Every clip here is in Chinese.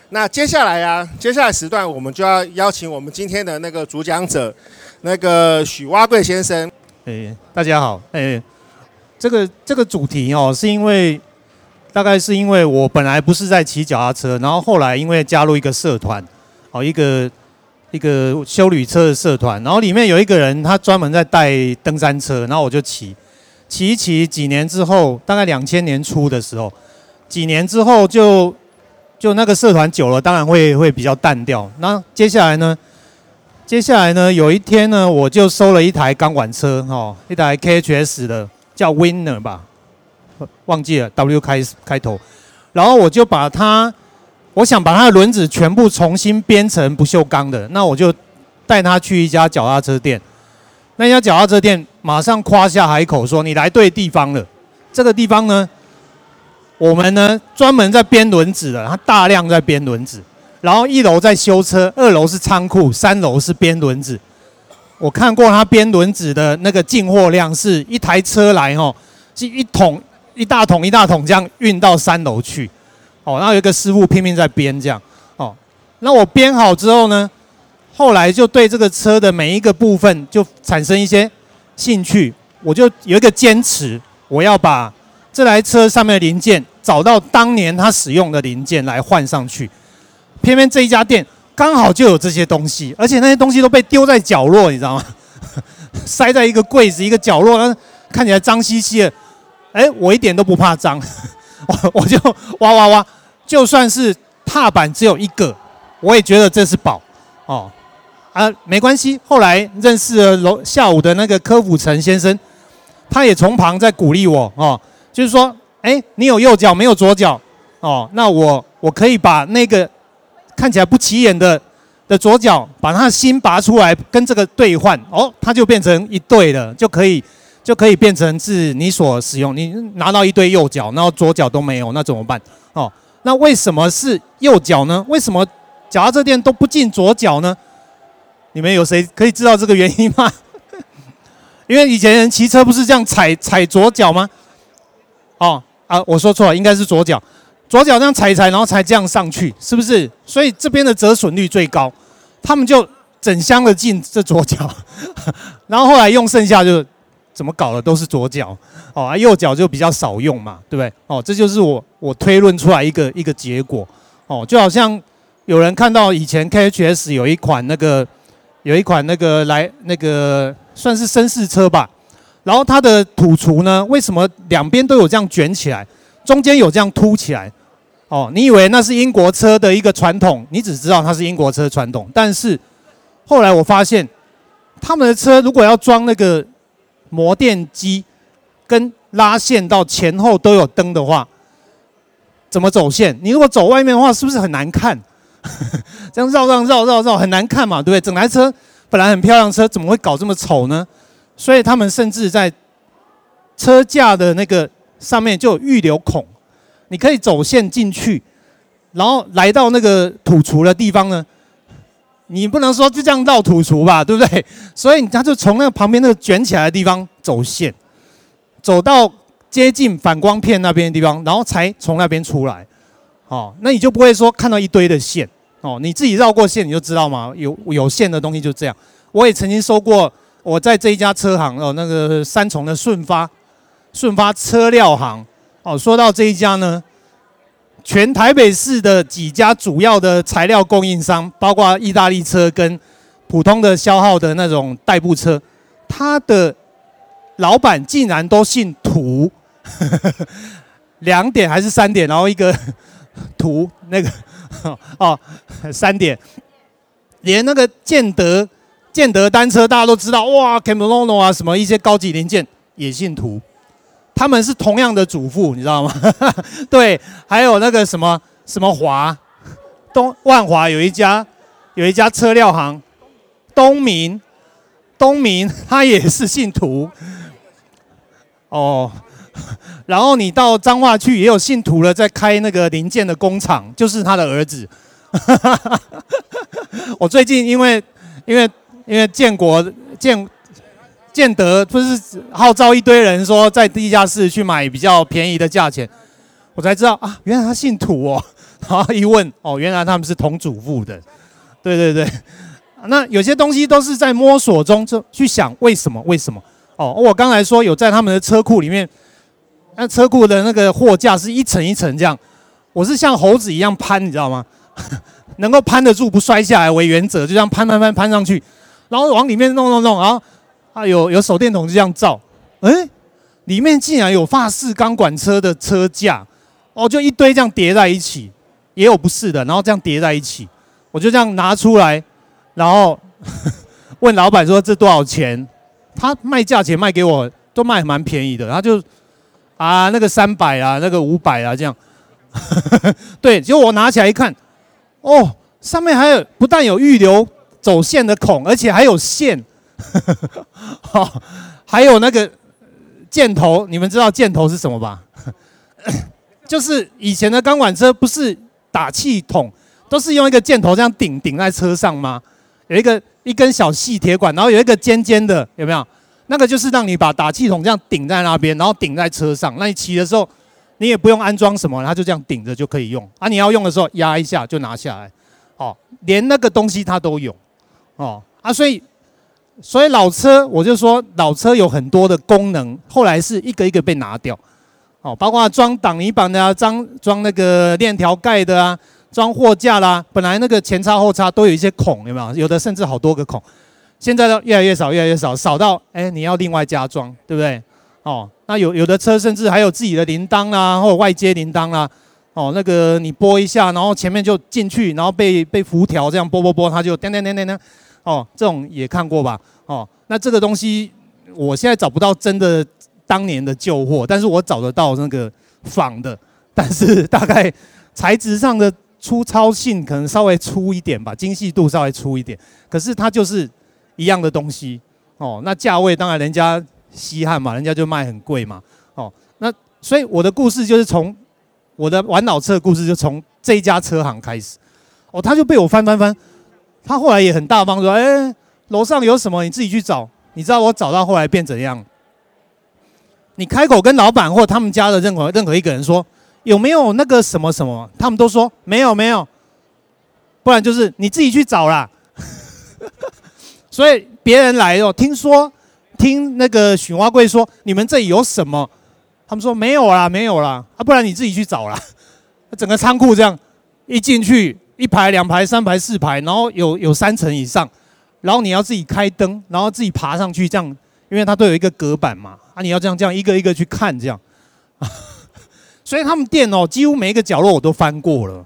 那接下来时段我们就要邀请我们今天的那个主讲者，那个许蛙贵先生。 大家好，这个主题哦，大概是因为我本来不是在骑脚踏车，然后后来因为加入一个社团，一个休旅车的社团，然后里面有一个人他专门在带登山车，然后我就骑几年之后，大概2000年初的时候，几年之后就那个社团久了，当然会比较淡掉。那接下来呢，有一天呢，我就收了一台钢管车，一台 KHS 的，叫 Winner 吧，忘记了 W 开头。然后我想把它的轮子全部重新编成不锈钢的，那我就带他去一家脚踏车店。那家脚踏车店马上夸下海口说：“你来对地方了。这个地方呢，我们呢专门在编轮子的，它大量在编轮子。然后1楼在修车，2楼是仓库，3楼是编轮子。我看过他编轮子的那个进货量，是一台车来是一大桶这样运到3楼去。然后有一个师傅拼命在编这样。那我编好之后呢，后来就对这个车的每一个部分就产生一些兴趣，我就有一个坚持，我要把这台车上面的零件找到当年他使用的零件来换上去。偏偏这一家店刚好就有这些东西，而且那些东西都被丢在角落，你知道吗？塞在一个柜子一个角落，看起来脏兮兮的。我一点都不怕脏，我就挖，就算是踏板只有一个，我也觉得这是宝没关系。后来认识了下午的那个柯辅成先生，他也从旁在鼓励我就是说，你有右脚没有左脚那我可以把那个看起来不起眼的左脚，把他的心拔出来，跟这个兑换它就变成一对了，就可以变成是你所使用。你拿到一对右脚，然后左脚都没有，那怎么办？那为什么是右脚呢？为什么脚踏车店都不进左脚呢？你们有谁可以知道这个原因吗？因为以前人骑车不是这样踩左脚吗？我说错了，应该是左脚这样踩，然后才这样上去，是不是？所以这边的折损率最高，他们就整箱的进这左脚，然后后来用剩下就怎么搞的都是左脚，右脚就比较少用嘛，对不对？这就是我推论出来一个结果，就好像有人看到以前 KHS 有一款那个算是绅士车吧，然后它的土厨呢，为什么两边都有这样卷起来，中间有这样凸起来？你以为那是英国车的一个传统，你只知道它是英国车传统，但是后来我发现，他们的车如果要装那个磨电机跟拉线到前后都有灯的话，怎么走线？你如果走外面的话，是不是很难看？这样绕很难看嘛，对不对？整台车本来很漂亮的车，怎么会搞这么丑呢？所以他们甚至在车架的那个上面就有预留孔，你可以走线进去，然后来到那个土厨的地方呢，你不能说就这样绕土厨吧，对不对？所以他就从那个旁边那个卷起来的地方走线，走到接近反光片那边的地方，然后才从那边出来。那你就不会说看到一堆的线你自己绕过线你就知道嘛，有线的东西就这样。我也曾经收过，我在这一家车行那个三重的顺发车料行说到这一家呢，全台北市的几家主要的材料供应商，包括意大利车跟普通的消耗的那种代步车，他的老板竟然都姓涂，2点还是3点，然后一个涂那个3点，连那个建德单车大家都知道，哇 ，Camerono 啊，什么一些高级零件也姓涂，他们是同样的主妇，你知道吗？对，还有那个什么华，万华有一家车料行，东明他也是姓涂，然后你到彰化去也有姓涂的在开那个零件的工厂，就是他的儿子。我最近因为建德不是号召一堆人说在地下室去买比较便宜的价钱，我才知道啊，原来他姓涂然后一问，哦，原来他们是同祖父的，对对对。那有些东西都是在摸索中就去想为什么？哦，我刚才说有在他们的车库里面，那车库的那个货架是一层一层这样，我是像猴子一样攀，你知道吗？能够攀得住不摔下来为原则，就这样攀上去，然后往里面弄，然后有手电筒就这样照，里面竟然有法式钢管车的车架，哦，就一堆这样叠在一起，也有不是的，然后这样叠在一起，我就这样拿出来，然后问老板说这多少钱？他卖价钱卖给我都卖蛮便宜的，他就那个300啊，那个500啊这样，对，结果我拿起来一看，哦，上面还有不但有预留走线的孔，而且还有线，还有那个箭头，你们知道箭头是什么吧？就是以前的钢管车不是打气筒，都是用一个箭头这样顶在车上吗？有一根小细铁管，然后有一个尖尖的，有没有？那个就是让你把打气筒这样顶在那边，然后顶在车上。那你骑的时候，你也不用安装什么，它就这样顶着就可以用。你要用的时候压一下就拿下来，哦，连那个东西它都有，哦所以老车我就说老车有很多的功能，后来是一个一个被拿掉，哦，包括装挡泥板的啊，装那个链条盖的啊。装货架啦，本来那个前叉后叉都有一些孔，有没有？有的甚至好多个孔，现在都越来越少，少到你要另外加装，对不对？哦，那有的车甚至还有自己的铃铛啦，或者外接铃铛啦，哦，那个你拨一下，然后前面就进去，然后被辐条这样拨，它就叮，哦，这种也看过吧？哦，那这个东西我现在找不到真的当年的旧货，但是我找得到那个仿的，但是大概材质上的粗糙性可能稍微粗一点吧，精细度稍微粗一点，可是它就是一样的东西哦。那价位当然人家稀罕嘛，人家就卖很贵嘛。哦，那所以我的故事就是从我的玩老车的故事就从这一家车行开始。哦，他就被我翻，他后来也很大方说，楼上有什么你自己去找。你知道我找到后来变怎样？你开口跟老板或他们家的任何一个人说。有没有那个什么什么？他们都说没有，不然就是你自己去找啦。所以别人来哦，听那个许花贵说你们这里有什么？他们说没有啦，不然你自己去找啦。整个仓库这样一进去，1排、2排、3排、4排，然后有3层以上，然后你要自己开灯，然后自己爬上去这样，因为它都有一个隔板嘛，你要这样一个一个去看这样。所以他们店哦，几乎每一个角落我都翻过了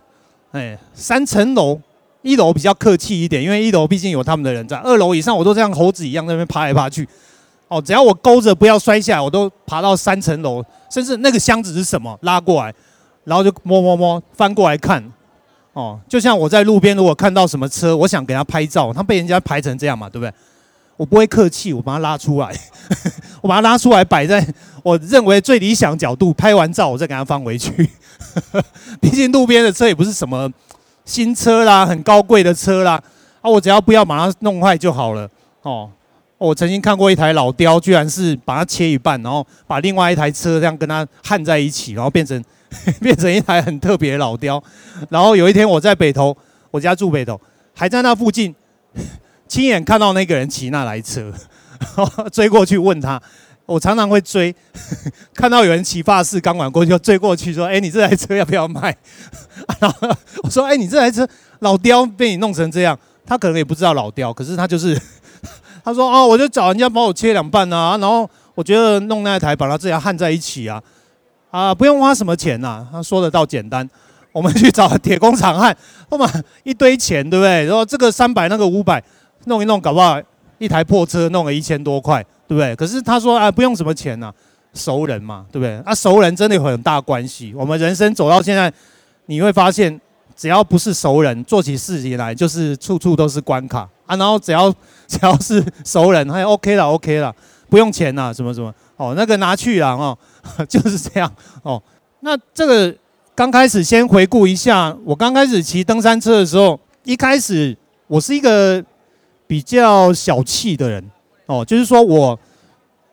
，3层楼，1楼比较客气一点，因为1楼毕竟有他们的人在，2楼以上我都像猴子一样在那边爬来爬去，哦，只要我勾着不要摔下来，我都爬到3层楼，甚至那个箱子是什么拉过来，然后就摸翻过来看，哦，就像我在路边如果看到什么车，我想给他拍照，他被人家排成这样嘛，对不对？我不会客气，我把它拉出来，我把它拉出来摆在我认为最理想角度，拍完照我再给它放回去。毕竟路边的车也不是什么新车啦，很高贵的车啦，我只要不要把它弄坏就好了。哦，我曾经看过一台老雕，居然是把它切一半，然后把另外一台车这样跟它焊在一起，然后变成一台很特别的老雕。然后有一天我在北投，我家住北投，还在那附近。亲眼看到那个人骑那台车，追过去问他，我常常会追，看到有人骑法式钢管过去，就追过去说：“你这台车要不要卖？”然后我说：“你这台车老雕被你弄成这样。”他可能也不知道老雕，可是他就是他说：“我就找人家帮我切2半啊，然后我觉得弄那台把它这样焊在一起啊，不用花什么钱呐。”他说得到简单。我们去找铁工厂焊，后面一堆钱，对不对？然后这个300，那个500。弄一弄，搞不好一台破车弄了1000多块，对不对？可是他说不用什么钱呐，熟人嘛，对不对？熟人真的有很大关系。我们人生走到现在，你会发现，只要不是熟人，做起事情来就是处处都是关卡然后只要是熟人，还 OK 了，不用钱啦，什么哦，那个拿去啦就是这样哦。那这个刚开始先回顾一下，我刚开始骑登山车的时候，一开始我是一个比较小气的人哦，就是说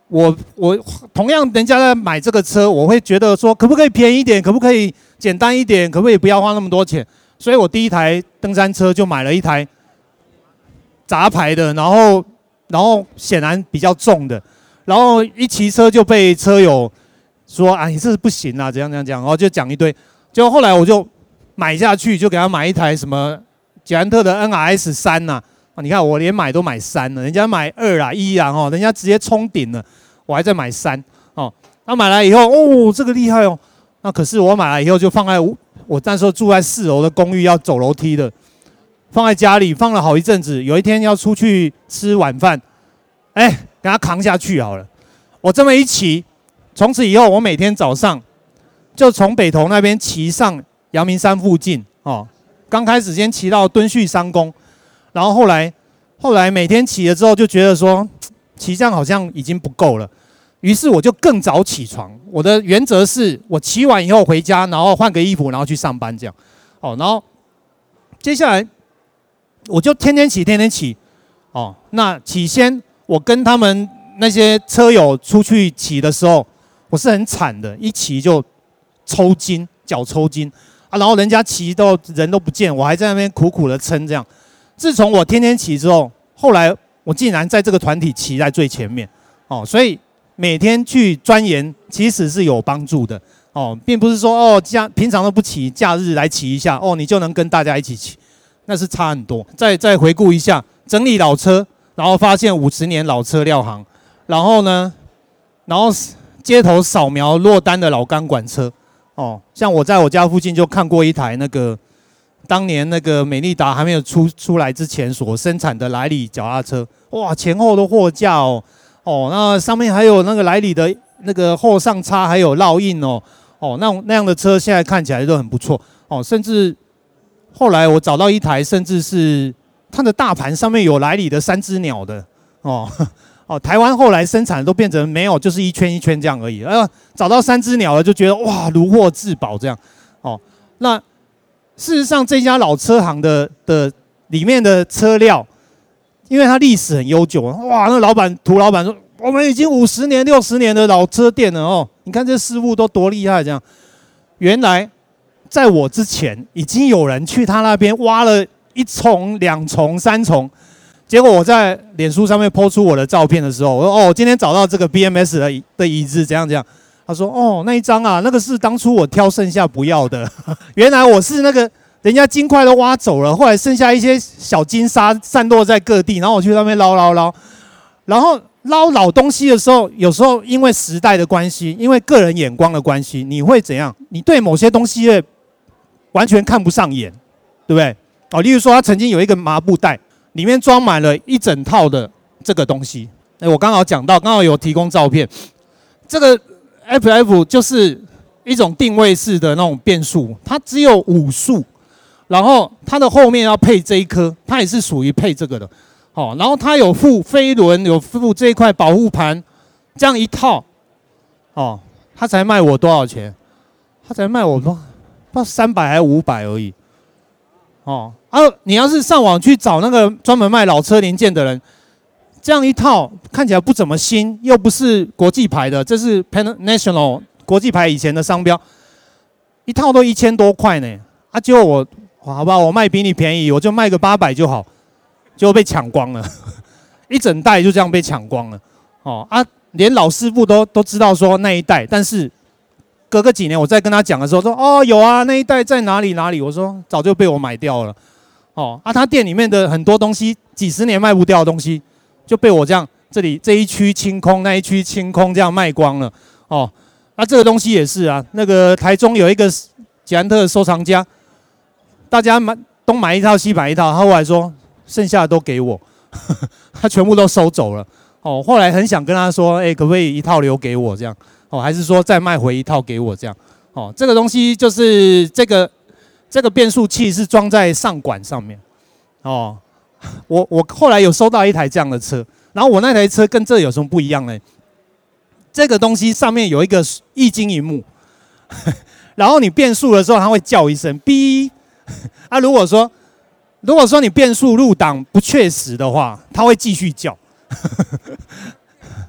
我同样人家在买这个车，我会觉得说可不可以便宜一点，可不可以简单一点，可不可以不要花那么多钱？所以我第一台登山车就买了一台杂牌的，然后显然比较重的，然后一骑车就被车友说啊你这是不行啊，怎样怎样讲，然后就讲一堆，结果后来我就买下去，就给他买一台什么捷安特的 NRS 3呐。你看我连买都买3了，人家买2啦1啦哈，人家直接冲顶了，我还在买3哦。那买来以后哦，这个厉害哦。那可是我买来以后就放在我那时候住在4楼的公寓，要走楼梯的，放在家里放了好一阵子。有一天要出去吃晚饭，给它扛下去好了。我这么一骑，从此以后我每天早上就从北投那边骑上阳明山附近哦。刚开始先骑到敦叙商工。然后后来每天骑了之后，就觉得说骑这样好像已经不够了，于是我就更早起床。我的原则是我骑完以后回家，然后换个衣服，然后去上班这样。哦，然后接下来我就天天骑。哦，那起先我跟他们那些车友出去骑的时候，我是很惨的，一骑就抽筋，脚抽筋啊，然后人家骑到人都不见，我还在那边苦苦的撑这样。自从我天天骑之后，后来我竟然在这个团体骑在最前面，哦，所以每天去钻研其实是有帮助的，哦，并不是说哦平常都不骑，假日来骑一下，哦，你就能跟大家一起骑，那是差很多。再回顾一下，整理老车，然后发现50年老车料行，然后街头扫描落单的老钢管车，哦，像我在我家附近就看过一台那个。当年那个美利达还没有出来之前所生产的莱里脚踏车，哇，前后的货架哦，那上面还有那个莱里的那个后上叉，还有烙印哦，那样的车现在看起来都很不错哦，甚至后来我找到一台，甚至是它的大盘上面有莱里的3只鸟的哦，台湾后来生产都变成没有，就是一圈一圈这样而已，找到3只鸟了就觉得哇，如获至宝这样，哦，那。事实上，这家老车行的里面的车料，因为它历史很悠久，哇，那涂老板说，我们已经50年、60年的老车店了哦，你看这师傅都多厉害，这样。原来在我之前，已经有人去他那边挖了1重、2重、3重，结果我在脸书上面po出我的照片的时候，我说哦，我今天找到这个 BMS 的椅子，怎样怎样。他说：“哦，那一张啊，那个是当初我挑剩下不要的。原来我是那个人家金块都挖走了，后来剩下一些小金沙散落在各地，然后我去那边捞，然后捞老东西的时候，有时候因为时代的关系，因为个人眼光的关系，你会怎样？你对某些东西完全看不上眼，对不对？哦，例如说，他曾经有一个麻布袋，里面装满了一整套的这个东西。我刚好讲到，刚好有提供照片，这个。” FF 就是一种定位式的那种变速，它只有5速，然后它的后面要配这一颗，它也是属于配这个的，好，然后它有附飞轮，有附这一块保护盘，这样一套，哦，它才卖我多少钱？它才卖我不知道300还是500而已，哦，你要是上网去找那个专门卖老车零件的人。这样一套看起来不怎么新，又不是国际牌的，这是 National 国际牌以前的商标，一套都1000多块呢。结果我好吧，我卖比你便宜，我就卖个800就好，结果被抢光了，一整袋就这样被抢光了。连老师傅都知道说那一袋，但是隔个几年我再跟他讲的时候说，哦，有啊，那一袋在哪里哪里，我说早就被我买掉了。他店里面的很多东西，几十年卖不掉的东西。就被我这样，这一区清空，那一区清空，这样卖光了。这个东西也是啊。那个台中有一个捷安特的收藏家，大家东买一套西买一套，他后来说剩下的都给我，他全部都收走了。后来很想跟他说，可不可以一套留给我这样？还是说再卖回一套给我这样？这个东西就是这个变速器是装在上管上面。我后来有收到一台这样的车，然后我那台车跟这有什么不一样呢？这个东西上面有一个液晶萤幕，然后你变速的时候它会叫一声哔，如果说你变速入档不确实的话，它会继续叫，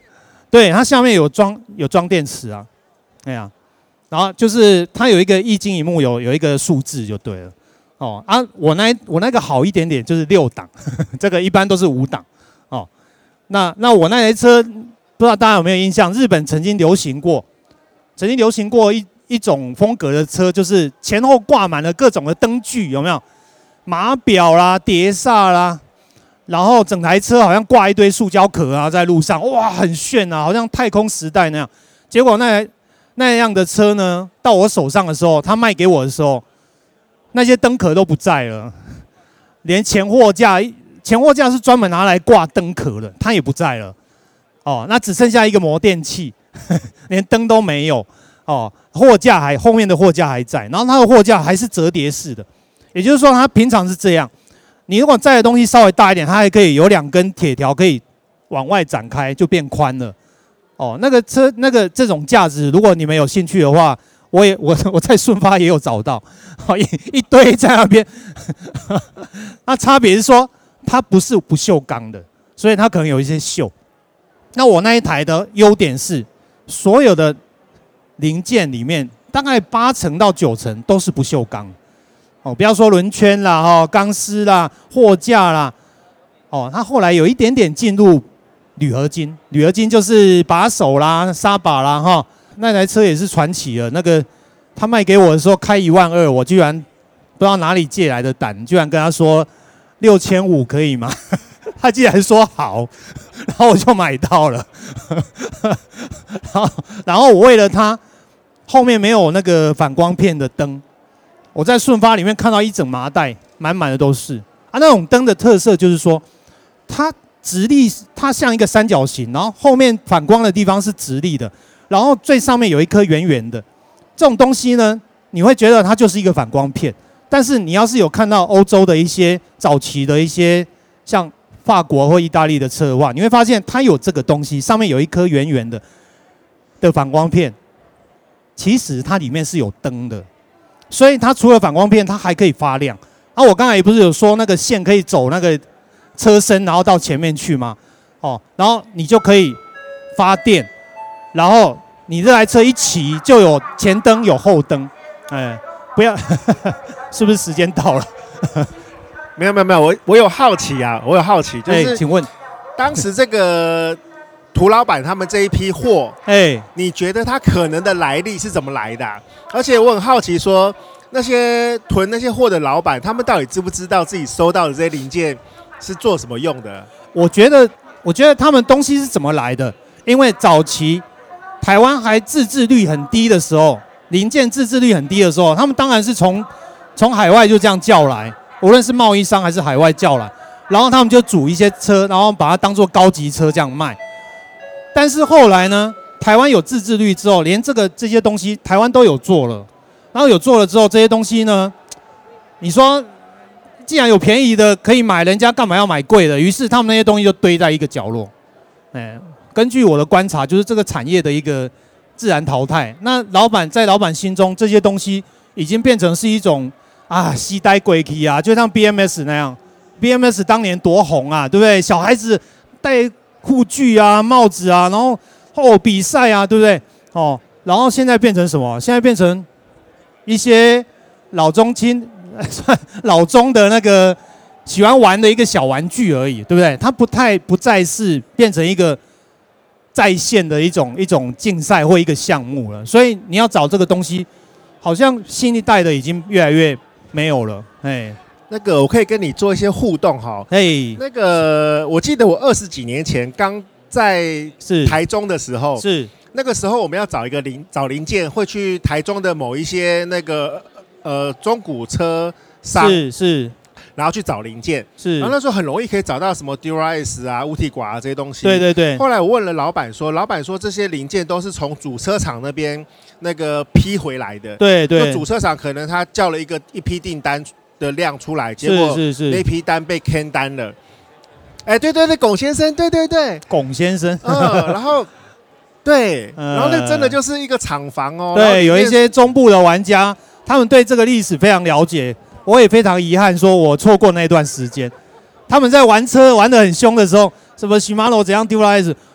对，它下面有装电池啊，哎呀，然后就是它有一个液晶萤幕有一个数字就对了。哦啊，我那个好一点点，就是6档，这个一般都是5档。哦，那我那台车不知道大家有没有印象？日本曾经流行过一种风格的车，就是前后挂满了各种的灯具，有没有？码表啦、碟刹啦，然后整台车好像挂一堆塑胶壳啊，在路上，哇，很炫啊，好像太空时代那样。结果那样的车呢，到我手上的时候，他卖给我的时候，那些灯壳都不在了，连前货架是专门拿来挂灯壳的，它也不在了。哦，那只剩下一个模电器，连灯都没有。哦，后面的货架还在，然后它的货架还是折叠式的，也就是说它平常是这样。你如果载的东西稍微大一点，它还可以有2根铁条可以往外展开，就变宽了。哦，这种架子，如果你们有兴趣的话，我在顺发也有找到，一堆在那边。那差别是说，它不是不锈钢的，所以它可能有一些锈。那我那一台的优点是，所有的零件里面大概8成到9成都是不锈钢。哦，不要说轮圈啦、钢丝啦、货架啦，哦，它后来有一点点进入铝合金，铝合金就是把手啦、刹把啦，哈。那台车也是传奇了。那个他卖给我的时候开12000，我居然不知道哪里借来的胆，居然跟他说6500可以吗？他竟然说好，然后我就买到了。然后我为了它后面没有那个反光片的灯，我在顺发里面看到一整麻袋，满满的都是啊。那种灯的特色就是说，它直立，它像一个三角形，然后后面反光的地方是直立的，然后最上面有一颗圆圆的。这种东西呢，你会觉得它就是一个反光片，但是你要是有看到欧洲的一些早期的一些像法国或意大利的车的话，你会发现它有这个东西，上面有一颗圆圆的反光片，其实它里面是有灯的，所以它除了反光片，它还可以发亮。啊，我刚才也不是有说那个线可以走那个车身，然后到前面去吗？哦，然后你就可以发电，然后你这台车一骑就有前灯有后灯，哎，不要，是不是时间到了？ 没有，我有好奇啊，就是请问， 当时这个涂老板他们这一批货，你觉得他可能的来历是怎么来的啊？而且我很好奇说，那些囤那些货的老板，他们到底知不知道自己收到的这些零件是做什么用的？ 我觉得他们东西是怎么来的？因为早期台湾还自制率很低的时候，零件自制率很低的时候，他们当然是从海外就这样叫来。无论是贸易商还是海外叫来，然后他们就组一些车，然后把它当作高级车这样卖。但是后来呢，台湾有自制率之后，连这些东西台湾都有做了。然后有做了之后，这些东西呢，你说既然有便宜的可以买，人家干嘛要买贵的？于是他们那些东西就堆在一个角落。根据我的观察，就是这个产业的一个自然淘汰。那在老板心中，这些东西已经变成是一种西呆鬼气啊，就像 BMS 那样 ，BMS 当年多红啊，对不对？小孩子戴护具啊、帽子啊，然后比赛啊，对不对？然后现在变成什么？现在变成一些老中的那个喜欢玩的一个小玩具而已，对不对？它不再是变成一个在线的一种竞赛或一个项目了。所以你要找这个东西，好像新一代的已经越来越没有了。 那个我可以跟你做一些互动哈。那个我记得我20几年前刚在台中的时候， 是那个时候我们要找零件，会去台中的某一些那个中古车商， 是， 然后去找零件， 是， 然后那时候很容易可以找到什么 Dura-S 啊、乌体寡啊这些东西。 对。 后来我问了老板说这些零件都是从主车厂那边那个批回来的。 对。 就主车厂可能他叫了一批订单的量出来，结果那批单被 can 单了。对，龚先生，对， 龚先生， 然后。对，然后那真的就是一个厂房哦。 对，有一些中部的玩家，他们对这个历史非常了解。我也非常遗憾，说我错过那段时间。他们在玩车玩得很凶的时候，什么Shimano怎样Dura-S，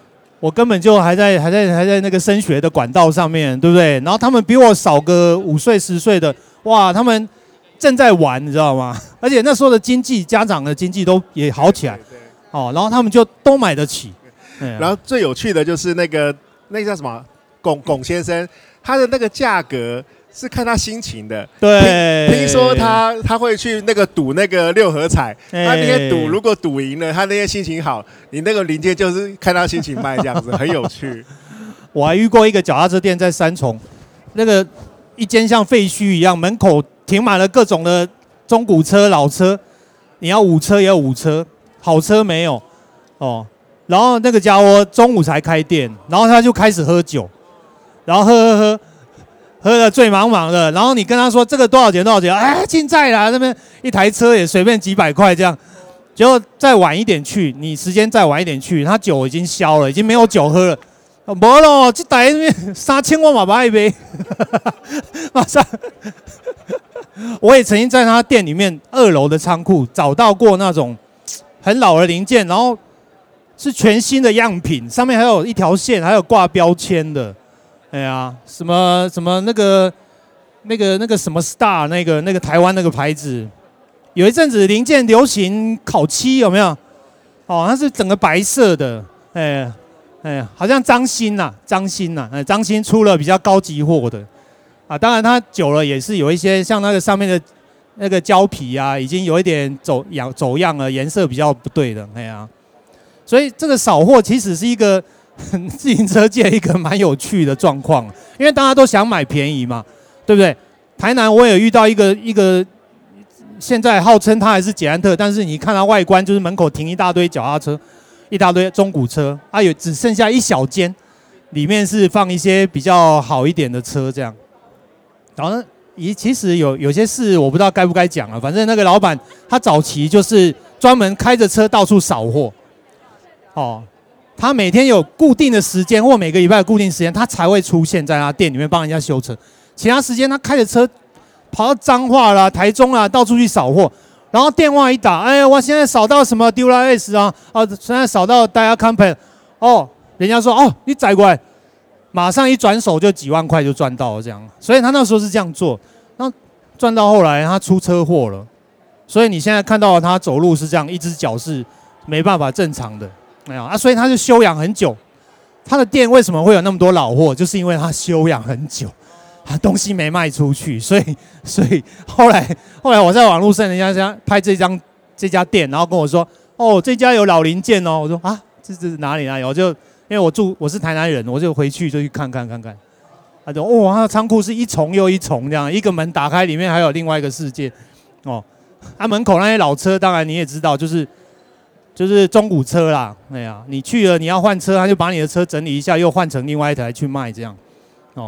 我根本就还在那个升学的管道上面，对不对？然后他们比我少个5岁10岁的，哇，他们正在玩，你知道吗？而且那时候的经济，家长的经济都也好起来，哦，然后他们就都买得起。 然后最有趣的就是那个叫什么龚先生，他的那个价格是看他心情的。 对， 听说他会去那个赌那个6合彩，他那天赌如果赌赢了，他那天心情好，你那个零件就是看他心情卖这样子，很有趣。 我还遇过一个脚踏车店在三重，那个一间像废墟一样，门口停满了各种的中古车、老车，你要5车也有5车，好车没有哦。然后那个家伙中午才开店，然后他就开始喝酒，然后喝得醉茫茫的。然后你跟他说这个多少钱？哎，竞赛啦，那边一台车也随便几百块这样。结果再晚一点去，你时间再晚一点去，他酒已经消了，已经没有酒喝了。没咯，这台3000我嘛买一杯，马上。我也曾经在他店里面2楼的仓库找到过那种很老的零件，然后是全新的样品，上面还有一条线，还有挂标签的。哎呀，什么那个什么 Star 那个台湾那个牌子，有一阵子零件流行烤漆，有没有？哦，它是整个白色的，好像张鑫出了比较高级货的。啊，当然它久了也是有一些像那个上面的那个胶皮啊，已经有一点走样了，颜色比较不对的，哎呀。所以这个扫货其实是一个自行车界一个蛮有趣的状况，因为大家都想买便宜嘛，对不对？台南我也遇到一个现在号称它还是捷安特，但是你看它外观就是门口停一大堆脚踏车，一大堆中古车，啊，只剩下一小间，里面是放一些比较好一点的车这样。然后其实有些事我不知道该不该讲啊，反正那个老板他早期就是专门开着车到处扫货。哦，他每天有固定的时间，或每个礼拜有固定时间，他才会出现在他店里面帮人家修车。其他时间他开着车跑到彰化啦、台中啦，到处去扫货。然后电话一打，哎，我现在扫到什么 Dura S 啊，现在扫到 Dia Company， 哦，人家说哦，你载过来，马上一转手就几万块就赚到了这样。所以他那时候是这样做，然后赚到后来他出车祸了，所以你现在看到他走路是这样，一只脚是没办法正常的。没有啊，所以他就休养很久。他的店为什么会有那么多老货？就是因为他休养很久，他东西没卖出去，所以后来我在网络上人家拍这家店，然后跟我说，哦，这家有老零件哦。我说啊，这是哪里？我就因为我是台南人，我就回去就去看。他说哦，他的仓库是一重又一重这样，一个门打开，里面还有另外一个世界哦。门口那些老车，当然你也知道，就是中古车啦，哎呀，你去了你要换车，他就把你的车整理一下，又换成另外一台去卖这样，哦。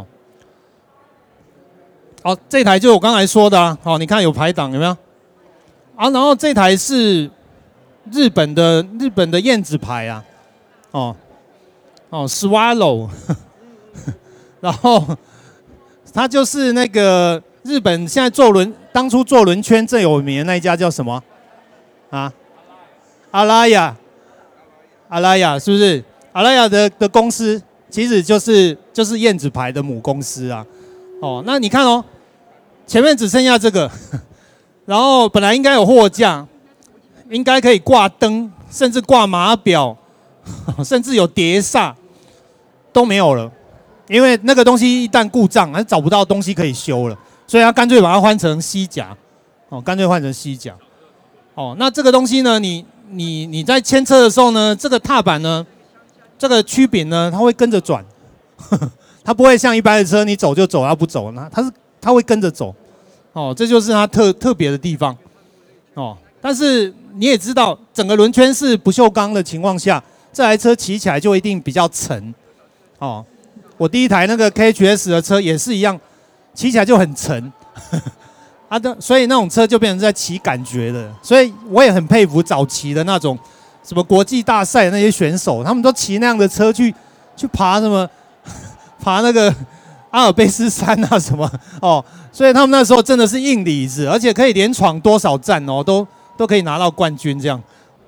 好，这台就是我刚才说的啊，好，你看有排档有没有？啊，然后这台是日本的燕子牌啊，Swallow， 然后它就是那个日本现在当初做轮圈最有名的那一家叫什么啊？阿拉雅是不是？阿拉雅的公司其实就是燕子牌的母公司啊。哦，那你看哦，前面只剩下这个，然后本来应该有货架，应该可以挂灯，甚至挂码表，甚至有碟刹，都没有了，因为那个东西一旦故障，还找不到东西可以修了，所以他干脆把它换成西甲。哦，干脆换成西甲。哦，那这个东西呢，你在牵车的时候呢，这个踏板呢，这个曲柄呢，它会跟着转，它不会像一般的车，你走就走，它不走，它会跟着走。哦，这就是它特别的地方。哦，但是你也知道，整个轮圈是不锈钢的情况下，这台车骑起来就一定比较沉。哦，我第一台那个 KHS 的车也是一样，骑起来就很沉。所以那种车就变成在骑感觉的，所以我也很佩服早期的那种什么国际大赛的那些选手，他们都骑那样的车去爬爬那个阿尔卑斯山啊什么哦，所以他们那时候真的是硬里子，而且可以连闯多少站哦，都可以拿到冠军这样。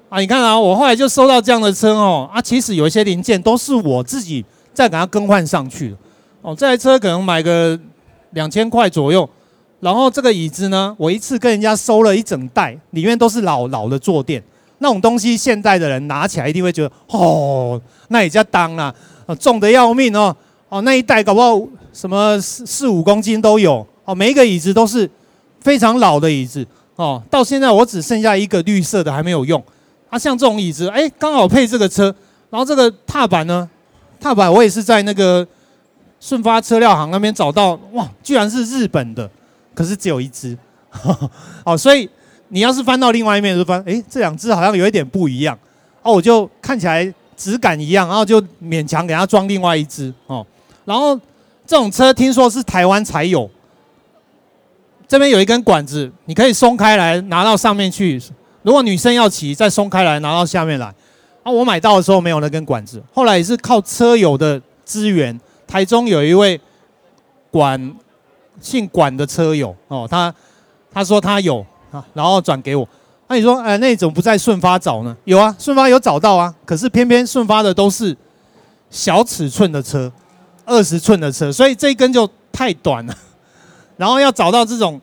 啊，你看啊，我后来就收到这样的车哦，啊，其实有一些零件都是我自己再给它更换上去的。哦，这台车可能买个2000块左右，然后这个椅子呢，我一次跟人家收了一整袋，里面都是老的坐垫，那种东西现代的人拿起来一定会觉得，哦，那也叫当啦，重得要命哦，哦，那一袋搞不好什么4-5公斤都有，哦，每一个椅子都是非常老的椅子，哦，到现在我只剩下一个绿色的还没有用，啊，像这种椅子，哎，刚好配这个车，然后这个踏板呢，踏板我也是在那个顺发车料行那边找到，哇，居然是日本的，可是只有一只，哦，所以你要是翻到另外一面就翻，哎，这两只好像有一点不一样，哦，我就看起来质感一样，然后就勉强给它装另外一只，哦，然后这种车听说是台湾才有，这边有一根管子，你可以松开来拿到上面去，如果女生要骑，再松开来拿到下面来，啊，我买到的时候没有那根管子，后来也是靠车友的资源。台中有一位姓管的车友哦，他说他有啊，然后转给我。那你说，那你怎么不在顺发找呢？有啊，顺发有找到啊，可是偏偏顺发的都是小尺寸的车，20寸的车，所以这一根就太短了。然后要找到这种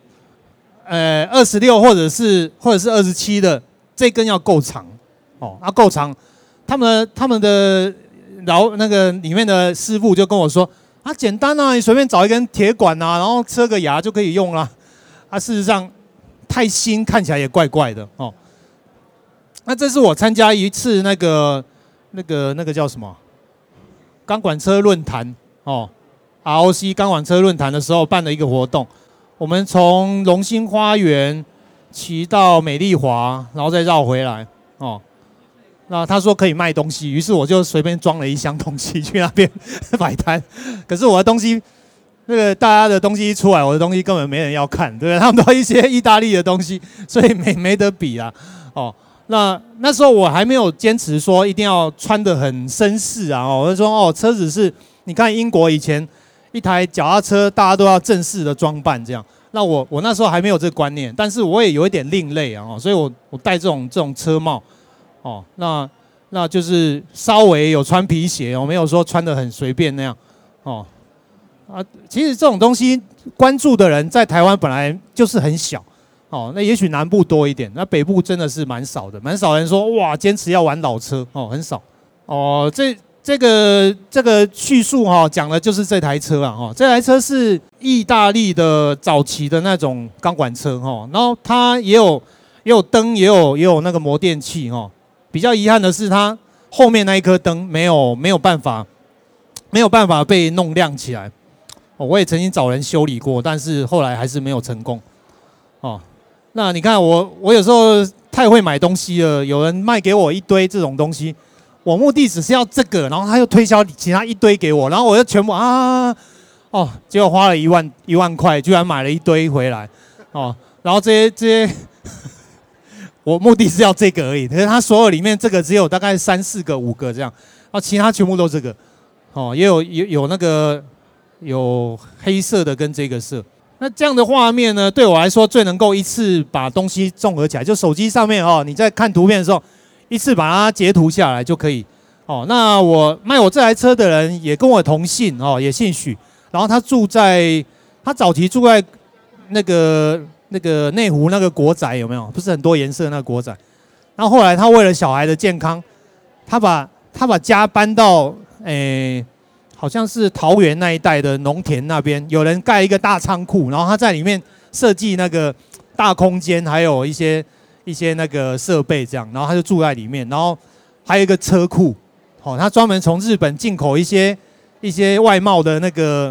26或者是27的，这根要够长哦，啊够长，他们的。然后那个里面的师傅就跟我说：“啊，简单啊，你随便找一根铁管啊，然后车个牙就可以用了。”啊，事实上太新，看起来也怪怪的哦。那这是我参加一次那个叫什么钢管车论坛哦 ，ROC 钢管车论坛的时候办的一个活动。我们从龙兴花园骑到美丽华，然后再绕回来哦。那他说可以卖东西，于是我就随便装了一箱东西去那边摆摊。可是我的东西，那个大家的东西一出来，我的东西根本没人要看，对不对？他们都一些意大利的东西，所以没得比啦。哦，那时候我还没有坚持说一定要穿得很绅士啊。哦，我就说哦，车子是，你看英国以前一台脚踏车，大家都要正式的装扮这样。那我那时候还没有这个观念，但是我也有一点另类啊，所以我戴这种车帽。哦，那就是稍微有穿皮鞋，我没有说穿得很随便那样，哦，啊，其实这种东西关注的人在台湾本来就是很小，哦，那也许南部多一点，那北部真的是蛮少的，蛮少人说哇坚持要玩老车，哦，很少，哦，这个叙述哈讲的就是这台车啊，哈，这台车是意大利的早期的那种钢管车，哈，然后它也有灯，也有那个模电器，哈。比较遗憾的是，它后面那一颗灯没有办法被弄亮起来。哦，我也曾经找人修理过，但是后来还是没有成功。哦，那你看我有时候太会买东西了，有人卖给我一堆这种东西，我目的只是要这个，然后他又推销其他一堆给我，然后我就全部结果花了1万块，居然买了一堆回来。哦，然后这些。我目的是要这个而已，可是它所有里面这个只有大概3、4个、5个这样，然后其他全部都这个，哦，也有那个有黑色的跟这个色。那这样的画面呢，对我来说最能够一次把东西综合起来，就手机上面哦，你在看图片的时候，一次把它截图下来就可以。哦，那卖我这台车的人也跟我同姓哦，也姓许，然后他早期住在那个内湖那个国宅有没有？不是很多颜色那个国宅。然后后来他为了小孩的健康，他把家搬到好像是桃园那一带的农田那边，有人盖一个大仓库，然后他在里面设计那个大空间，还有一些那个设备这样，然后他就住在里面，然后还有一个车库，哦，他专门从日本进口一些外贸的那个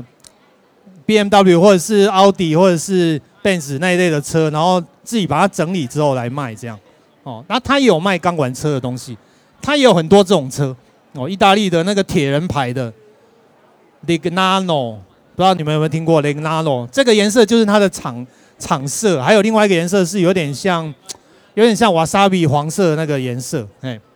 BMW 或者是奥迪或者是Benz 那一类的车，然后自己把它整理之后来卖这样，哦，那他也有卖钢管车的东西，他也有很多这种车，哦，意大利的那个铁人牌的 Legnano， 不知道你们有没有听过 Legnano， 这个颜色就是它的厂色，还有另外一个颜色是有点像 wasabi 黄色的那个颜色，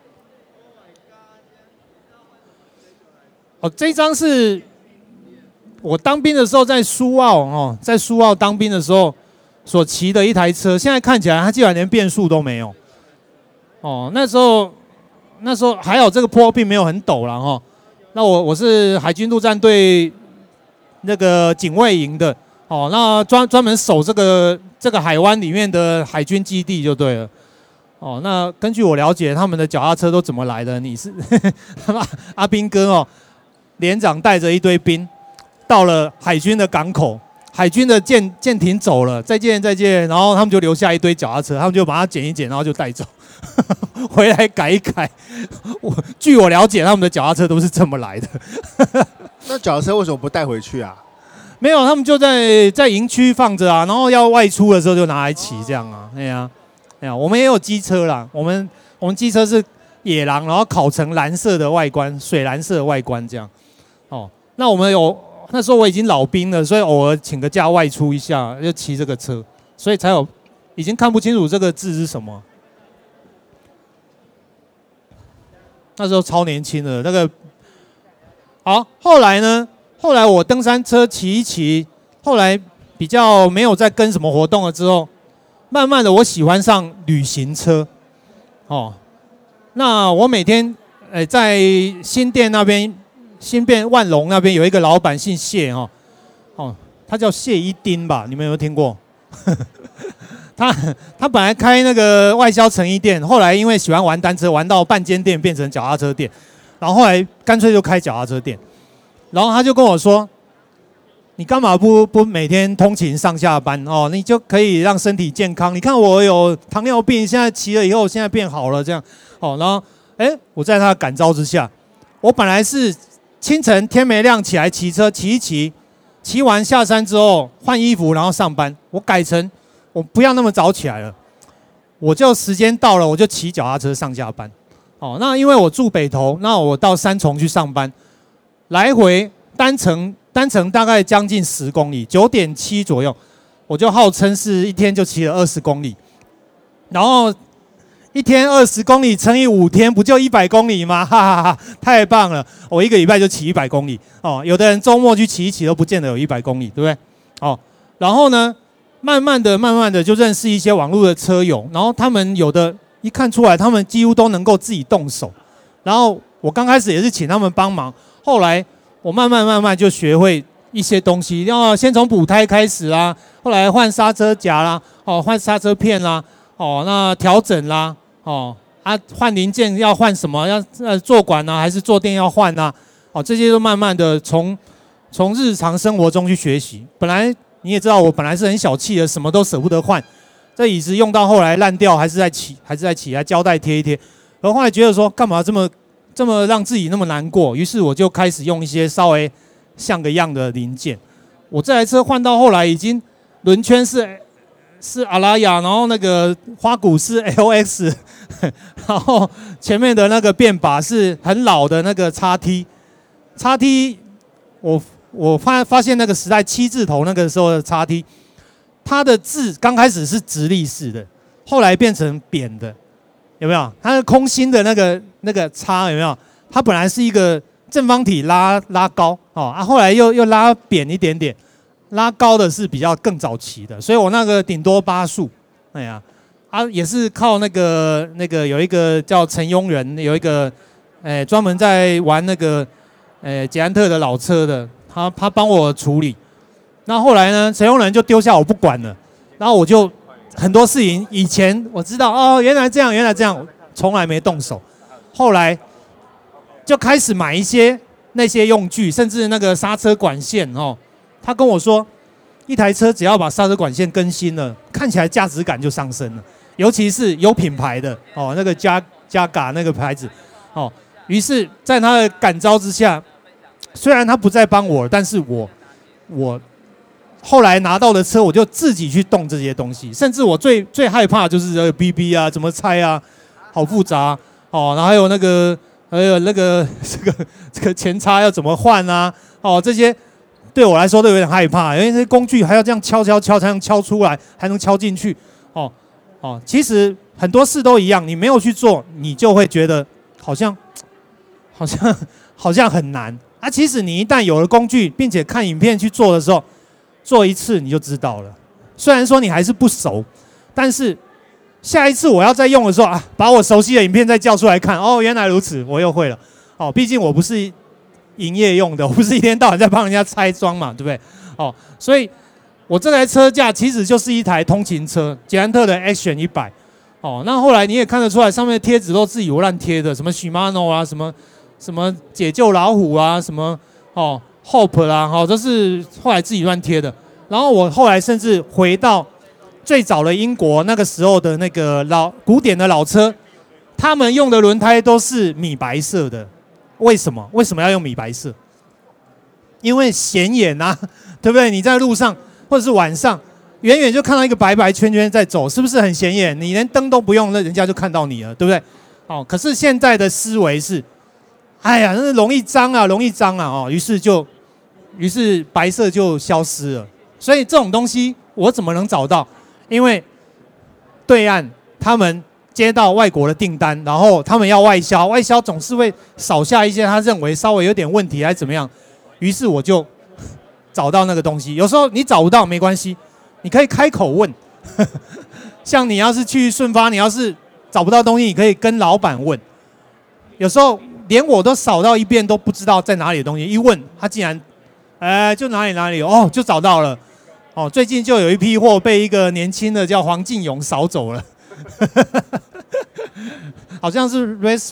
哦，这张是我当兵的时候在苏澳当兵的时候所骑的一台车，现在看起来它基本上连变速都没有。 哦，那时候还好，这个坡并没有很陡了哈。那我是海军陆战队那个警卫营的哦，那专门守这个海湾里面的海军基地就对了。哦，那根据我了解，他们的脚踏车都怎么来的？你是阿兵哥哦，连长带着一堆兵到了海军的港口，海军的舰艇走了，再见，然后他们就留下一堆脚踏车，他们就把它捡一捡，然后就带走，回来改一改。据我了解，他们的脚踏车都是这么来的。 那脚踏车为什么不带回去啊？ 没有，他们就在营区放着啊，然后要外出的时候就拿来骑这样啊。哎呀，我们也有机车啦，我们机车是野狼，然后烤成蓝色的外观，水蓝色的外观这样。哦，那我们那时候我已经老兵了，所以偶尔请个假外出一下，就骑这个车，所以才有已经看不清楚这个字是什么。那时候超年轻的那个。好，后来呢？后来我登山车骑一骑，后来比较没有再跟什么活动了之后，慢慢的我喜欢上旅行车。哦，那我每天在新店万隆那边有一个老板姓谢哈，哦，他叫谢一丁吧，你们有没有听过？他本来开那个外销成衣店，后来因为喜欢玩单车，玩到半间店变成脚踏车店，然后后来干脆就开脚踏车店。然后他就跟我说：“你干嘛不每天通勤上下班哦？你就可以让身体健康。你看我有糖尿病，现在骑了以后，现在变好了这样哦。然后我在他的感召之下，我本来是清晨天没亮起来骑车骑一骑，骑完下山之后换衣服然后上班。我改成我不要那么早起来了，我就时间到了我就骑脚踏车上下班。哦，那因为我住北投，那我到三重去上班。”来回单程大概将近10公里，9.7左右，我就号称是一天就骑了20公里，然后一天20公里乘以5天，不就100公里吗？哈哈哈，太棒了！我一个礼拜就骑100公里哦。有的人周末去骑一骑都不见得有100公里，对不对？哦，然后呢，慢慢的就认识一些网络的车友，然后他们有的一看出来，他们几乎都能够自己动手，然后我刚开始也是请他们帮忙。后来我慢慢就学会一些东西，要先从补胎开始啦，后来换刹车夹啦，哦，换刹车片啦，哦，那调整啦，哦，换零件要换什么？要坐管啊，还是坐垫要换啊？哦，这些都慢慢的从日常生活中去学习。本来你也知道，我本来是很小气的，什么都舍不得换，这椅子用到后来烂掉，还是在骑，还胶带贴一贴。然后后来觉得说，干嘛这么让自己那么难过，于是我就开始用一些稍微像个样的零件。我这台车换到后来已经轮圈是阿拉亚，然后那个花鼓是 LX， 然后前面的那个变把是很老的那个 XT， 我发现那个时代7字头那个时候的 XT， 它的字刚开始是直立式的，后来变成扁的。有没有？它的空心的那个叉有没有？它本来是一个正方体拉高哦，后来又拉扁一点点，拉高的是比较更早期的，所以我那个顶多8速，哎呀，也是靠那个有一个叫陈庸人，有一个专门在玩那个捷安特的老车的，他帮我处理。那后来呢，陈庸人就丢下我不管了，然后我就。很多事情以前我知道哦，原来这样，从来没动手。后来就开始买一些那些用具，甚至那个刹车管线哦。他跟我说，一台车只要把刹车管线更新了，看起来价值感就上升了。尤其是有品牌的哦，那个加嘎那个牌子哦。于是，在他的感召之下，虽然他不再帮我，但是我。后来拿到的车，我就自己去动这些东西，甚至我最害怕的就是这个 BB 啊，怎么拆啊，好复杂哦。然后还有那个这个前叉要怎么换啊？哦，这些对我来说都有点害怕，因为这些工具还要这样敲才能敲出来，还能敲进去。哦，其实很多事都一样，你没有去做，你就会觉得好像很难啊。其实你一旦有了工具，并且看影片去做的时候，做一次你就知道了，虽然说你还是不熟，但是下一次我要再用的时候啊，把我熟悉的影片再叫出来看，哦，原来如此，我又会了。哦，毕竟我不是营业用的，我不是一天到晚在帮人家拆装嘛，对不对？哦，所以我这台车架其实就是一台通勤车，捷安特的 Action 100。哦，那后来你也看得出来，上面的贴纸都自己乱贴的，什么 Shimano 啊，什么解救老虎啊，什么Hope 啦，都是后来自己乱贴的。然后我后来甚至回到最早的英国那个时候的那个古典的老车，他们用的轮胎都是米白色的。为什么？为什么要用米白色？因为显眼啊，对不对？你在路上或者是晚上，远远就看到一个白白圈圈在走，是不是很显眼？你连灯都不用，那人家就看到你了，对不对？哦，可是现在的思维是，哎呀，那容易脏啊，容易脏啊，哦，于是白色就消失了。所以这种东西我怎么能找到？因为对岸他们接到外国的订单，然后他们要外销，外销总是会少下一些他认为稍微有点问题还是怎么样，于是我就找到那个东西。有时候你找不到没关系，你可以开口问，像你要是去顺发，你要是找不到东西，你可以跟老板问。有时候连我都扫到一遍都不知道在哪里的东西，一问他竟然，就哪里哦，就找到了。哦，最近就有一批货被一个年轻的叫黄进勇扫走了，好像是 Race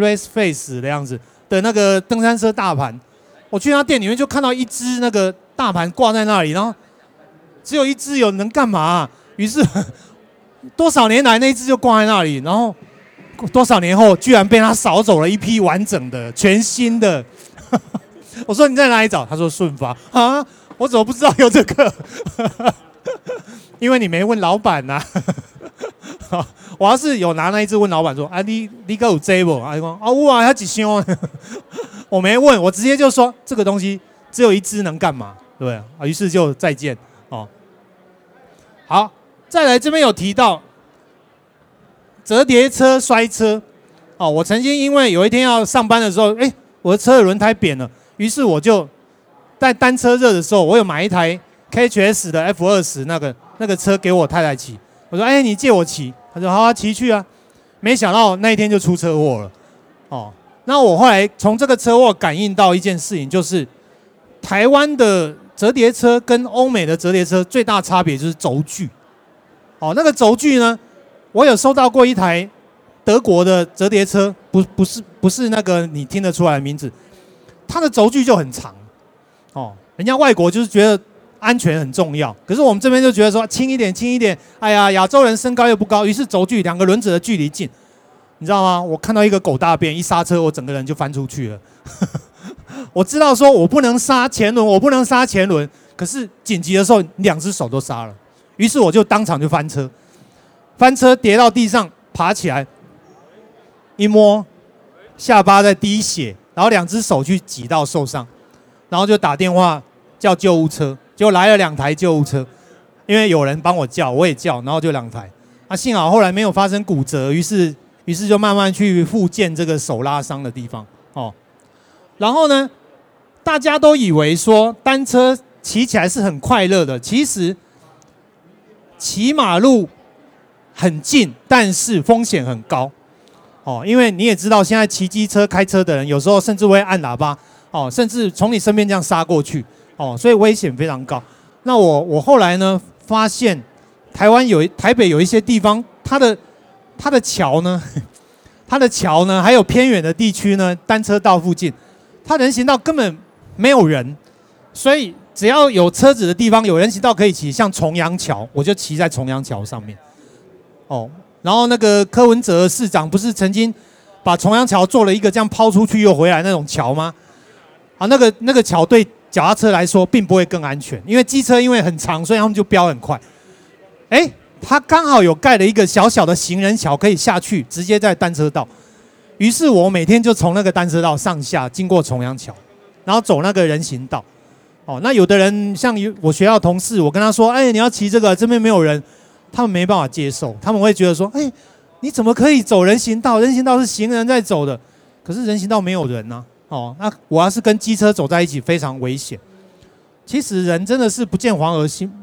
Face 的样子的那个登山车大盘。我去他店里面就看到一只那个大盘挂在那里，然后只有一只，有能干嘛啊？于是多少年来那一只就挂在那里，然后多少年后居然被他扫走了一批完整的、全新的。我说你在哪里找？他说顺发啊。我怎么不知道有这个？因为你没问老板呐、啊。我要是有拿那一只问老板说，啊，你个有这不？啊，说啊，哇，他几箱？我没问，我直接就说这个东西只有一只能干嘛？对不对？啊，于是就再见哦。好，再来这边有提到折叠车摔车。哦，我曾经因为有一天要上班的时候，我的车的轮胎扁了，于是我就在单车热的时候，我有买一台 KHS 的 F20那个车给我太太骑。我说：“你借我骑。”他说：“好啊，骑去啊。”没想到那一天就出车祸了。哦，那我后来从这个车祸感应到一件事情，就是台湾的折叠车跟欧美的折叠车最大差别就是轴距。哦，那个轴距呢，我有收到过一台德国的折叠车，不是那个你听得出来的名字，它的轴距就很长。哦，人家外国就是觉得安全很重要，可是我们这边就觉得说轻一点，哎呀，亚洲人身高又不高，于是轴距两个轮子的距离近，你知道吗？我看到一个狗大便，一刹车，我整个人就翻出去了。我知道说我不能刹前轮，可是紧急的时候两只手都刹了，于是我就当场就翻车跌到地上，爬起来，一摸下巴在滴血，然后两只手去挤到受伤。然后就打电话叫救护车，结果来了2台救护车，因为有人帮我叫，我也叫，然后就2台。幸好后来没有发生骨折，于是就慢慢去复健这个手拉伤的地方。哦，然后呢，大家都以为说单车骑起来是很快乐的，其实骑马路很近，但是风险很高。哦，因为你也知道，现在骑机车、开车的人有时候甚至会按喇叭。哦，甚至从你身边这样杀过去，哦，所以危险非常高。那我后来呢，发现台北有一些地方，它的桥呢，还有偏远的地区呢，单车道附近，它人行道根本没有人，所以只要有车子的地方，有人行道可以骑，像重阳桥，我就骑在重阳桥上面。哦，然后那个柯文哲市长不是曾经把重阳桥做了一个这样抛出去又回来那种桥吗？啊，那个桥对脚踏车来说并不会更安全，因为机车因为很长，所以他们就飙很快。它刚好有盖了一个小小的行人桥，可以下去直接在单车道。于是我每天就从那个单车道上下经过重阳桥，然后走那个人行道。哦，那有的人像我学校同事，我跟他说：“你要骑这个，这边没有人。”他们没办法接受，他们会觉得说：“你怎么可以走人行道？人行道是行人在走的，可是人行道没有人啊。”哦，那我要是跟机车走在一起，非常危险。其实人真的是不见黄河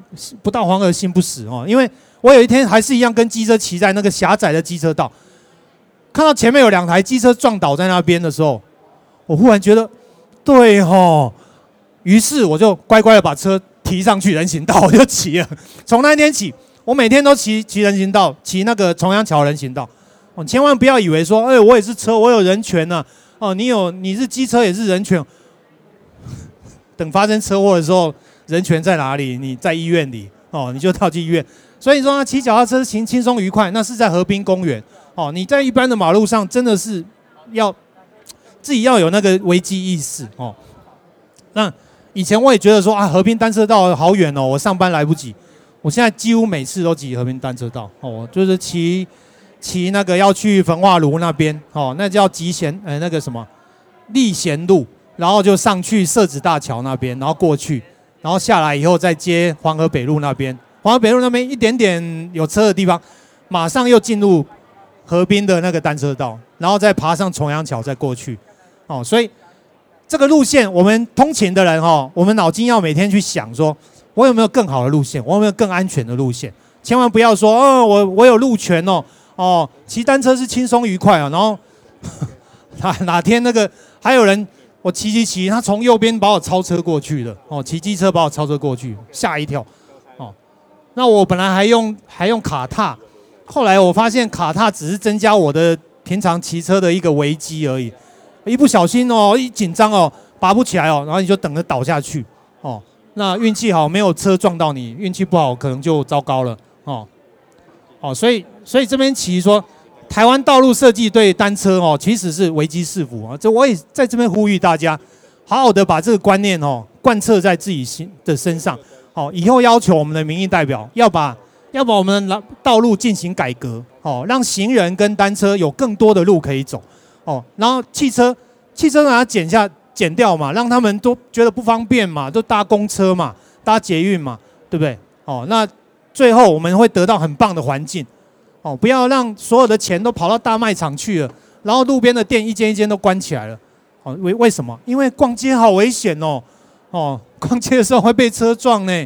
不到黄河心不死哦。因为我有一天还是一样跟机车骑在那个狭窄的机车道，看到前面有2台机车撞倒在那边的时候，我忽然觉得，对吼，于是我就乖乖的把车提上去人行道，我就骑了。从那天起，我每天都骑人行道，骑那个重阳桥人行道。哦，千万不要以为说，我也是车，我有人权呢。哦，你是机车也是人权。等发生车祸的时候，人权在哪里？你在医院里哦，你就到去医院。所以说，骑脚踏车轻松愉快，那是在河滨公园哦。你在一般的马路上，真的是要自己要有那个危机意识哦。那以前我也觉得说河滨单车道好远哦，我上班来不及。我现在几乎每次都骑河滨单车道哦，就是骑那个要去焚化炉那边哦，那叫那个什么立贤路。然后就上去社子大桥那边，然后过去，然后下来以后再接黄河北路那边。黄河北路那边一点点有车的地方，马上又进入河滨的那个单车道，然后再爬上重阳桥再过去。哦，所以这个路线，我们通勤的人我们脑筋要每天去想说，我有没有更好的路线，我有没有更安全的路线？千万不要说，我有路权骑单车是轻松愉快然后哪天那个还有人。我骑，他从右边把我超车过去了骑机车把我超车过去，吓一跳那我本来还用卡踏，后来我发现卡踏只是增加我的平常骑车的一个危机而已，一不小心一紧张拔不起来然后你就等着倒下去那运气好没有车撞到你，运气不好可能就糟糕了所以这边骑说。台湾道路设计对单车其实是危机四伏这我也在这边呼吁大家，好好的把这个观念贯彻在自己的身上以后要求我们的民意代表要把我们的道路进行改革让行人跟单车有更多的路可以走然后汽车把它减掉嘛，让他们都觉得不方便嘛，都搭公车嘛，搭捷运嘛，对不对那最后我们会得到很棒的环境。不要让所有的钱都跑到大卖场去了，然后路边的店一间一间都关起来了。为什么？因为逛街好危险逛街的时候会被车撞呢。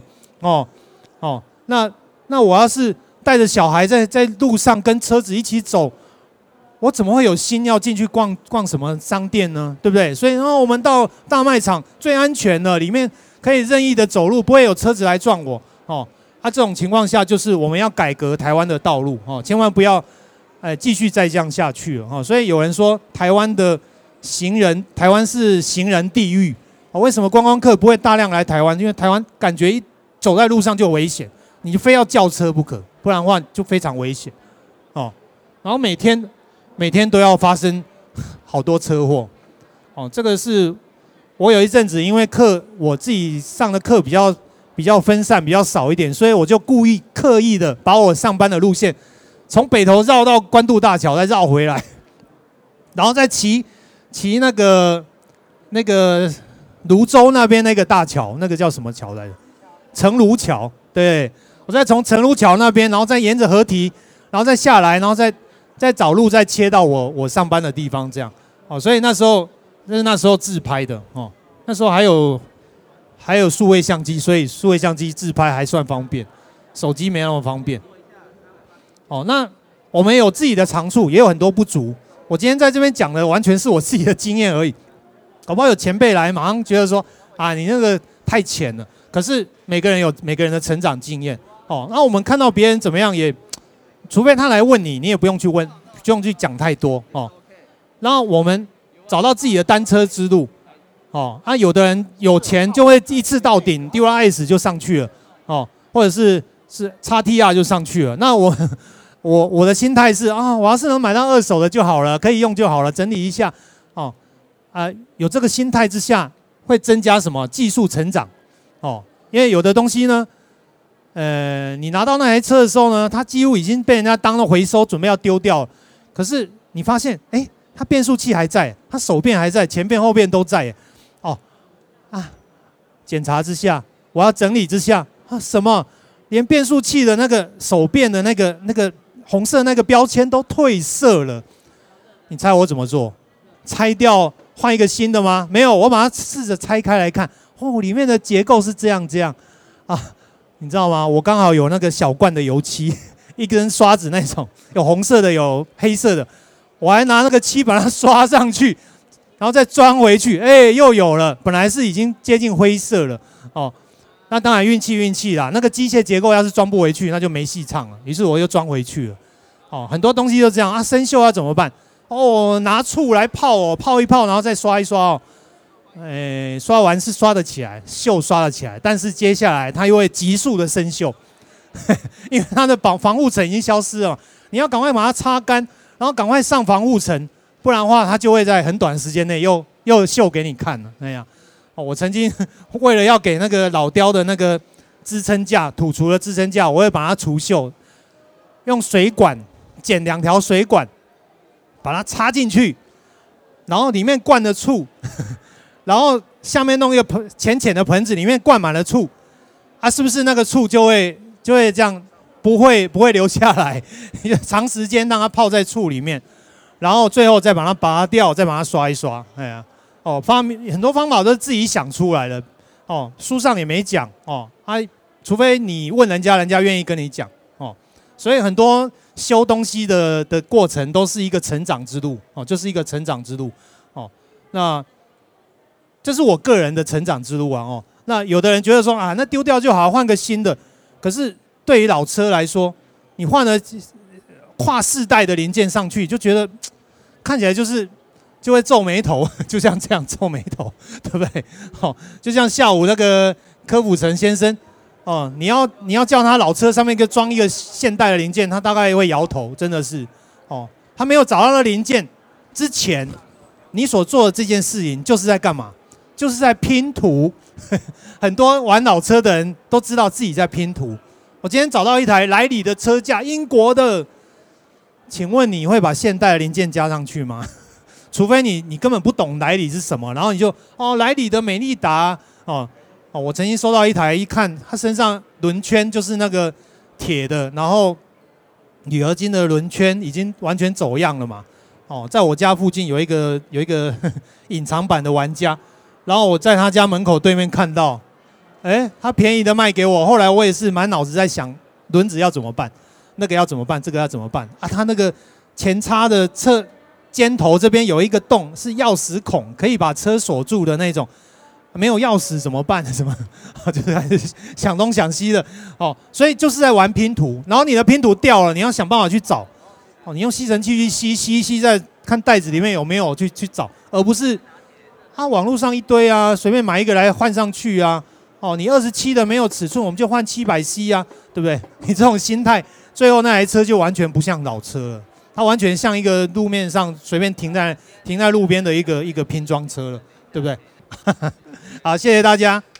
那我要是带着小孩在路上跟车子一起走，我怎么会有心要进去逛什么商店呢？对不对？所以我们到大卖场最安全的，里面可以任意的走路，不会有车子来撞我这种情况下，就是我们要改革台湾的道路千万不要继续再这样下去了所以有人说台湾是行人地狱为什么观光客不会大量来台湾？因为台湾感觉一走在路上就危险，你就非要叫车不可，不然的话就非常危险然后每天都要发生好多车祸这个是我有一阵子因为我自己上的课比较分散，比较少一点，所以我就刻意的把我上班的路线从北投绕到关渡大桥，再绕回来，然后再骑那个泸州那边那个大桥，那个叫什么桥来着？成庐桥。对，我再从成庐桥那边，然后再沿着河堤，然后再下来，然后再找路再切到我上班的地方，这样所以那时候自拍的那时候还有数位相机，所以数位相机自拍还算方便，手机没那么方便。那我们有自己的长处，也有很多不足。我今天在这边讲的完全是我自己的经验而已，搞不好有前辈来马上觉得说你那个太浅了。可是每个人有每个人的成长经验那我们看到别人怎么样除非他来问你，你也不用去问，不用去讲太多然后我们找到自己的单车之路。有的人有钱就会一次到顶 DRS 就上去了或者是XTR 就上去了。那我的心态是我要是能买到二手的就好了，可以用就好了，整理一下有这个心态之下，会增加什么技术成长因为有的东西呢，你拿到那台车的时候呢，它几乎已经被人家当了回收，准备要丢掉了。可是你发现，它变速器还在，它手变还在，前变后变都在。检查之下，我要整理之下，什么连变速器的那个手变的那个红色那个标签都褪色了。你猜我怎么做？拆掉换一个新的吗？没有，我把它试着拆开来看，里面的结构是这样你知道吗？我刚好有那个小罐的油漆，一根刷子那种，有红色的，有黑色的，我还拿那个漆把它刷上去，然后再装回去，又有了。本来是已经接近灰色了哦，那当然运气啦。那个机械结构要是装不回去，那就没戏唱了。于是我又装回去了。哦，很多东西都这样啊，生锈要怎么办？哦，拿醋来泡哦，泡一泡，然后再刷一刷哦。刷完是刷得起来，锈刷得起来，但是接下来它又会急速的生锈，因为它的防护层已经消失了，你要赶快把它擦干，然后赶快上防护层，不然的话它就会在很短的时间内又锈给你看了那样。哦，我曾经为了要给那个老雕的那个支撑架，土厨的支撑架，我会把它除锈，用水管剪2条水管，把它插进去，然后里面灌着醋。然后下面弄一个浅浅的盆子，里面灌满了醋，啊，是不是那个醋就会这样不会流下来？长时间让它泡在醋里面，然后最后再把它拔掉，再把它刷一刷。哎呀，哦，很多方法都是自己想出来的，哦，书上也没讲哦，除非你问人家，人家愿意跟你讲哦。所以很多修东西的过程都是一个成长之路哦，就是一个成长之路哦。那这是我个人的成长之路啊！哦，那有的人觉得说啊，那丢掉就好，换个新的。可是对于老车来说，你换了跨世代的零件上去，就觉得看起来就会皱眉头，就像这样皱眉头，对不对？哦，就像下午那个柯辅成先生，哦，你要叫他老车上面装一个现代的零件，他大概会摇头，真的是哦，他没有找到那零件之前，你所做的这件事情就是在干嘛？就是在拼图，很多玩老车的人都知道自己在拼图。我今天找到一台莱里的车架，英国的，请问你会把现代的零件加上去吗？除非你根本不懂莱里是什么，然后你就莱里的美利达我曾经收到一台，一看它身上轮圈就是那个铁的，然后铝合金的轮圈已经完全走样了嘛。在我家附近有一个隐藏版的玩家。然后我在他家门口对面看到，他便宜的卖给我。后来我也是满脑子在想，轮子要怎么办，那个要怎么办，这个要怎么办啊？他那个前叉的尖头这边有一个洞，是钥匙孔，可以把车锁住的那种。没有钥匙怎么办？什么？就是开始想东想西的所以就是在玩拼图。然后你的拼图掉了，你要想办法去找你用吸尘器去吸，再看袋子里面有没有去找，而不是。网络上一堆啊，随便买一个来换上去啊。你27的没有尺寸，我们就换700C 啊，对不对？你这种心态，最后那台车就完全不像老车了，它完全像一个路面上随便停在路边的一个拼装车了，对不对？好，谢谢大家。